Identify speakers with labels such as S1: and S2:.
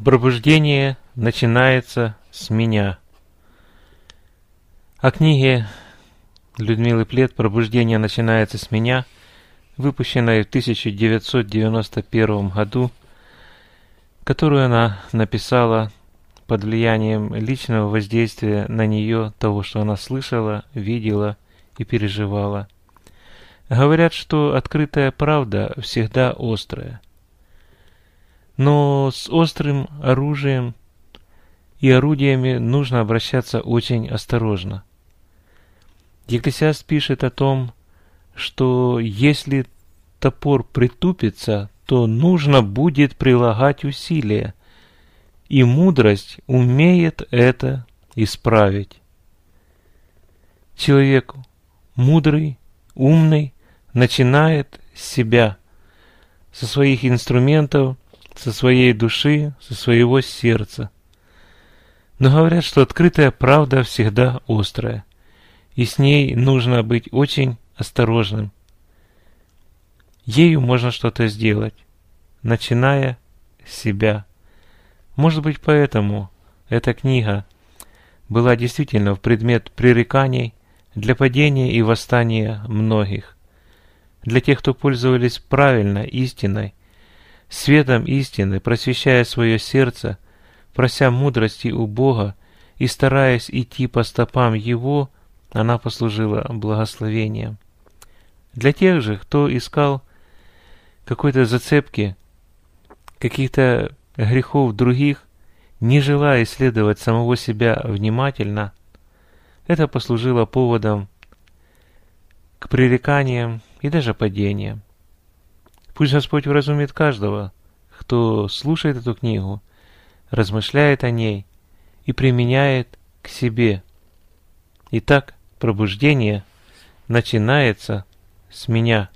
S1: Пробуждение начинается с меня. О книге Людмилы Плед «Пробуждение начинается с меня», выпущенной в 1991 году, которую она написала под влиянием личного воздействия на нее того, что она слышала, видела и переживала. Говорят, что открытая правда всегда острая. Но с острым оружием и орудиями нужно обращаться очень осторожно. Екклесиаст пишет о том, что если топор притупится, то нужно будет прилагать усилия, и мудрость умеет это исправить. Человек мудрый, умный начинает с себя, со своих инструментов, со своей души, со своего сердца. Но говорят, что открытая правда всегда острая, и с ней нужно быть очень осторожным. Ею можно что-то сделать, начиная с себя. Может быть, поэтому эта книга была действительно в предмет пререканий для падения и восстания многих. Для тех, кто пользовались правильно истиной, светом истины, просвещая свое сердце, прося мудрости у Бога и стараясь идти по стопам Его, она послужила благословением. Для тех же, кто искал какой-то зацепки, каких-то грехов других, не желая исследовать самого себя внимательно, это послужило поводом к пререканиям и даже падениям. Пусть Господь вразумит каждого, кто слушает эту книгу, размышляет о ней и применяет к себе. Итак, пробуждение начинается с меня.